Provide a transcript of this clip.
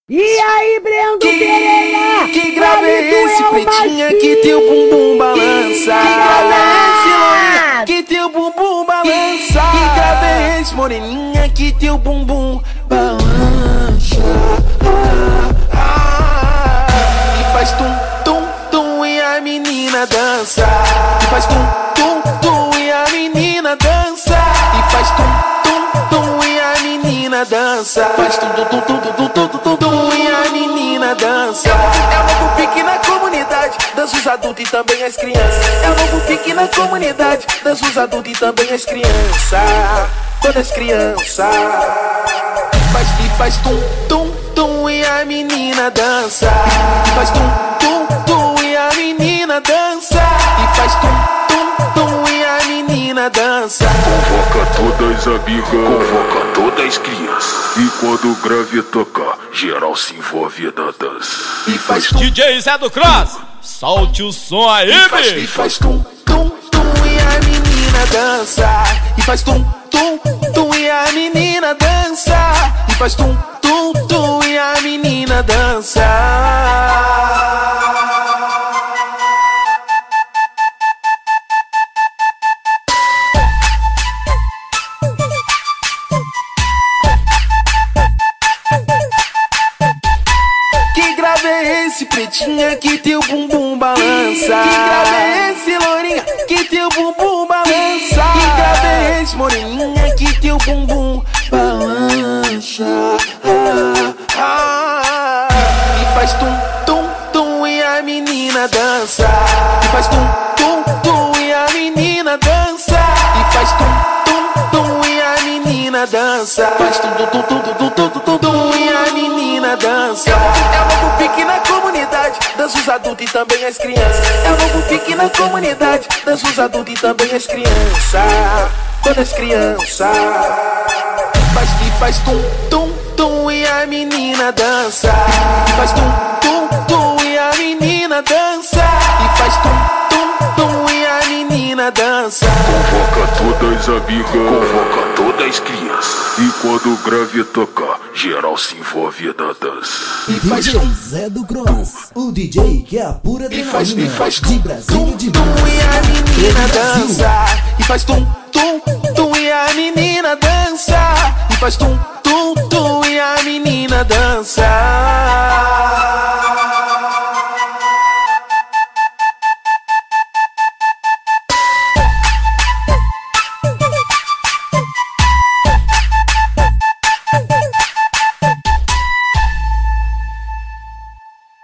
E aí, Brendo Pereira? Que grave é esse, pretinha, que teu bumbum balança? Que grave é esse, loirinha, que teu bumbum balança? Que grave é esse, moreninha, que teu bumbum balança? E faz tum, tum, tum e a menina dança. E faz tum, tum, tum e a menina dança. E faz tum, tum, tum e a menina dança. Faz tum, tum, tum, tum, tum, tum, tum, tum e a menina dança. É o novo pique na comunidade, dança os adultos e também as crianças. É o novo pique na comunidade, dança os adultos e também as crianças. Todas as crianças. Faz tum, tum, tum e a menina dança. Faz tum, tum, tum e a menina dança. E faz tum, tum, tum e a menina dança. Convoca todas as amigas, convoca todas as crianças. E quando o grave tocar, geral se envolve na dança. E faz tum, DJ Zé do Cross, solte o som aí, e faz tum, tum, tum e a menina dança. E faz tum, tum, tum e a menina dança. E faz tum, tum, tum e a menina dança. Que grave é esse, pretinha, que teu bumbum balança? Que grave é esse, loirinha, que teu bumbum balança? Que grave é esse, moreninha, que teu bumbum balança? E faz tum, tum, tum e a menina dança. E faz tum, tum, tum e a menina dança. E faz tum, tum, tum e a menina dança. Faz tum, tum, tum, tum, tum, tum, tum, tum e a menina dança. É o novo pique na comunidade, dança os adultos e também as crianças. É o novo pique na comunidade, dança os adultos e também as crianças. Todas as crianças. Faz tum, tum, tum e a menina dança. Faz tum, tum, tum e a menina dança. E faz tum, tum, tum e a menina dança. Convoca todas as amigas, convoca todas as crianças. E quando o grave tocar, geral se envolve na dança. E faz DJ tum, Zé do Cross, o DJ que é a pura e faz adrenalina de tum, Brasília de tum e a menina Brasil. dança. E faz tum, tum, tum e a menina dança. E faz tum, tum, tum e a menina dança.